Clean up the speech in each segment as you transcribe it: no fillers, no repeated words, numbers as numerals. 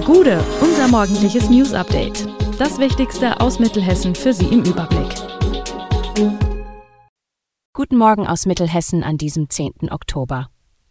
Gude, unser morgendliches News-Update. Das Wichtigste aus Mittelhessen für Sie im Überblick. Guten Morgen aus Mittelhessen an diesem 10. Oktober.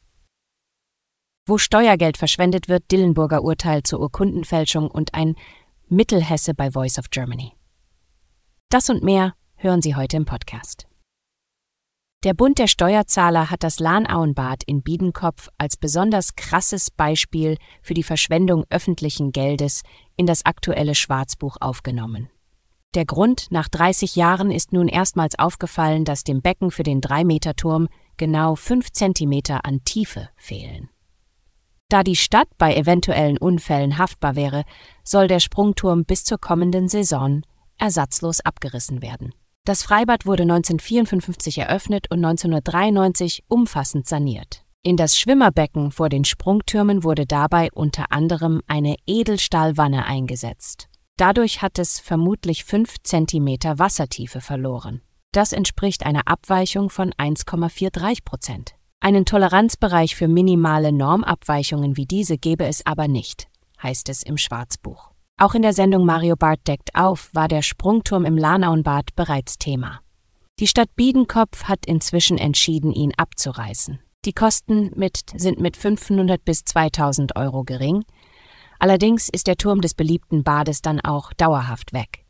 Wo Steuergeld verschwendet wird, Dillenburger Urteil zur Urkundenfälschung und ein Mittelhesse bei Voice of Germany. Das und mehr hören Sie heute im Podcast. Der Bund der Steuerzahler hat das Lahnauenbad in Biedenkopf als besonders krasses Beispiel für die Verschwendung öffentlichen Geldes in das aktuelle Schwarzbuch aufgenommen. Der Grund: Nach 30 Jahren ist nun erstmals aufgefallen, dass dem Becken für den 3-Meter-Turm genau 5 Zentimeter an Tiefe fehlen. Da die Stadt bei eventuellen Unfällen haftbar wäre, soll der Sprungturm bis zur kommenden Saison ersatzlos abgerissen werden. Das Freibad wurde 1954 eröffnet und 1993 umfassend saniert. In das Schwimmerbecken vor den Sprungtürmen wurde dabei unter anderem eine Edelstahlwanne eingesetzt. Dadurch hat es vermutlich 5 Zentimeter Wassertiefe verloren. Das entspricht einer Abweichung von 1,43%. Einen Toleranzbereich für minimale Normabweichungen wie diese gebe es aber nicht, heißt es im Schwarzbuch. Auch in der Sendung Mario Barth deckt auf war der Sprungturm im Lahnauenbad bereits Thema. Die Stadt Biedenkopf hat inzwischen entschieden, ihn abzureißen. Die Kosten sind mit 500 bis 2000 Euro gering. Allerdings ist der Turm des beliebten Bades dann auch dauerhaft weg.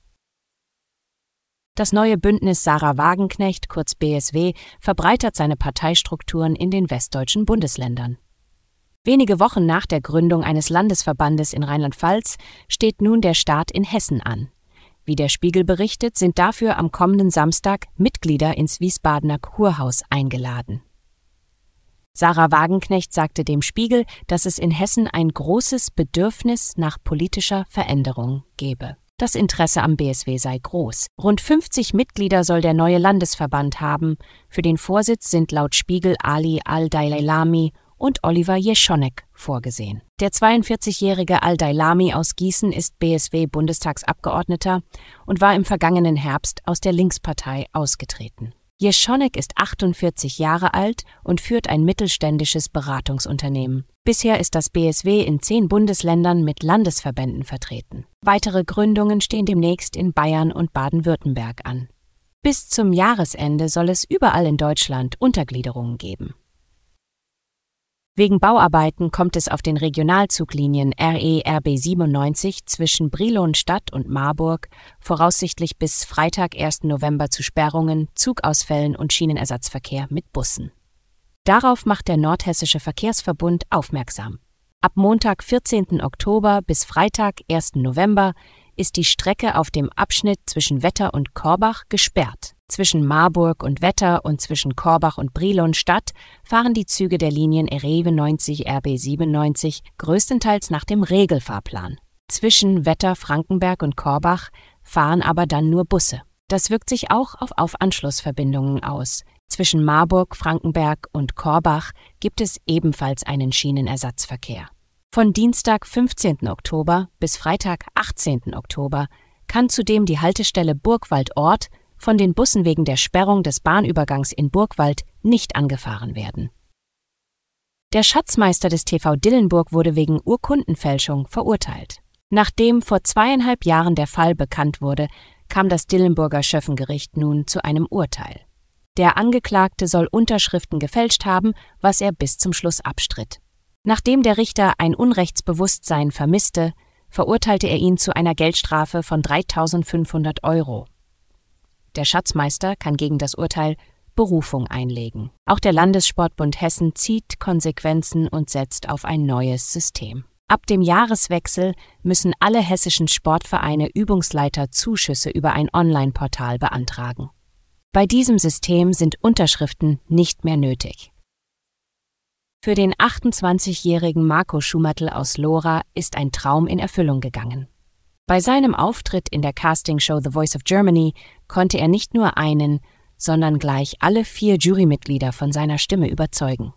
Das neue Bündnis Sarah Wagenknecht, kurz BSW, verbreitert seine Parteistrukturen in den westdeutschen Bundesländern. Wenige Wochen nach der Gründung eines Landesverbandes in Rheinland-Pfalz steht nun der Start in Hessen an. Wie der Spiegel berichtet, sind dafür am kommenden Samstag Mitglieder ins Wiesbadener Kurhaus eingeladen. Sarah Wagenknecht sagte dem Spiegel, dass es in Hessen ein großes Bedürfnis nach politischer Veränderung gebe. Das Interesse am BSW sei groß. Rund 50 Mitglieder soll der neue Landesverband haben. Für den Vorsitz sind laut Spiegel Ali Al-Dailami und Oliver Jeschonek vorgesehen. Der 42-jährige Al-Dailami aus Gießen ist BSW-Bundestagsabgeordneter und war im vergangenen Herbst aus der Linkspartei ausgetreten. Jeschonek ist 48 Jahre alt und führt ein mittelständisches Beratungsunternehmen. Bisher ist das BSW in 10 Bundesländern mit Landesverbänden vertreten. Weitere Gründungen stehen demnächst in Bayern und Baden-Württemberg an. Bis zum Jahresende soll es überall in Deutschland Untergliederungen geben. Wegen Bauarbeiten kommt es auf den Regionalzuglinien RE/RB 97 zwischen Brilon-Stadt und Marburg voraussichtlich bis Freitag, 1. November zu Sperrungen, Zugausfällen und Schienenersatzverkehr mit Bussen. Darauf macht der Nordhessische Verkehrsverbund aufmerksam. Ab Montag, 14. Oktober bis Freitag, 1. November ist die Strecke auf dem Abschnitt zwischen Wetter und Korbach gesperrt. Zwischen Marburg und Wetter und zwischen Korbach und Brilon-Stadt fahren die Züge der Linien RE 90, RB 97 größtenteils nach dem Regelfahrplan. Zwischen Wetter, Frankenberg und Korbach fahren aber dann nur Busse. Das wirkt sich auch auf Anschlussverbindungen aus. Zwischen Marburg, Frankenberg und Korbach gibt es ebenfalls einen Schienenersatzverkehr. Von Dienstag, 15. Oktober bis Freitag, 18. Oktober kann zudem die Haltestelle Burgwald-Ort von den Bussen wegen der Sperrung des Bahnübergangs in Burgwald nicht angefahren werden. Der Schatzmeister des TV Dillenburg wurde wegen Urkundenfälschung verurteilt. Nachdem vor 2,5 Jahren der Fall bekannt wurde, kam das Dillenburger Schöffengericht nun zu einem Urteil. Der Angeklagte soll Unterschriften gefälscht haben, was er bis zum Schluss abstritt. Nachdem der Richter ein Unrechtsbewusstsein vermisste, verurteilte er ihn zu einer Geldstrafe von 3.500 Euro. Der Schatzmeister kann gegen das Urteil Berufung einlegen. Auch der Landessportbund Hessen zieht Konsequenzen und setzt auf ein neues System. Ab dem Jahreswechsel müssen alle hessischen Sportvereine Übungsleiterzuschüsse über ein Online-Portal beantragen. Bei diesem System sind Unterschriften nicht mehr nötig. Für den 28-jährigen Marco Schumertl aus Lora ist ein Traum in Erfüllung gegangen. Bei seinem Auftritt in der Castingshow The Voice of Germany konnte er nicht nur einen, sondern gleich alle 4 Jurymitglieder von seiner Stimme überzeugen.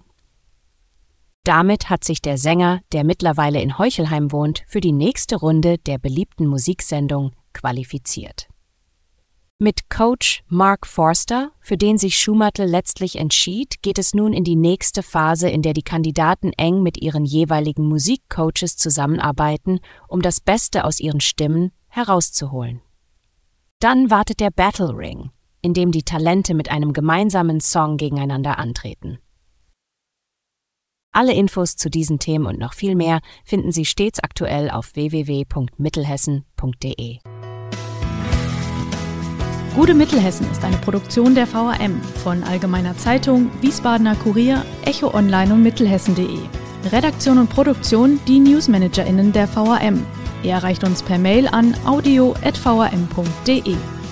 Damit hat sich der Sänger, der mittlerweile in Heuchelheim wohnt, für die nächste Runde der beliebten Musiksendung qualifiziert. Mit Coach Mark Forster, für den sich Schuhmörtl letztlich entschied, geht es nun in die nächste Phase, in der die Kandidaten eng mit ihren jeweiligen Musikcoaches zusammenarbeiten, um das Beste aus ihren Stimmen herauszuholen. Dann wartet der Battle Ring, in dem die Talente mit einem gemeinsamen Song gegeneinander antreten. Alle Infos zu diesen Themen und noch viel mehr finden Sie stets aktuell auf www.mittelhessen.de. Gute Mittelhessen ist eine Produktion der VRM von Allgemeiner Zeitung, Wiesbadener Kurier, Echo Online und Mittelhessen.de. Redaktion und Produktion die NewsmanagerInnen der VRM. Ihr erreicht uns per Mail an audio@vrm.de.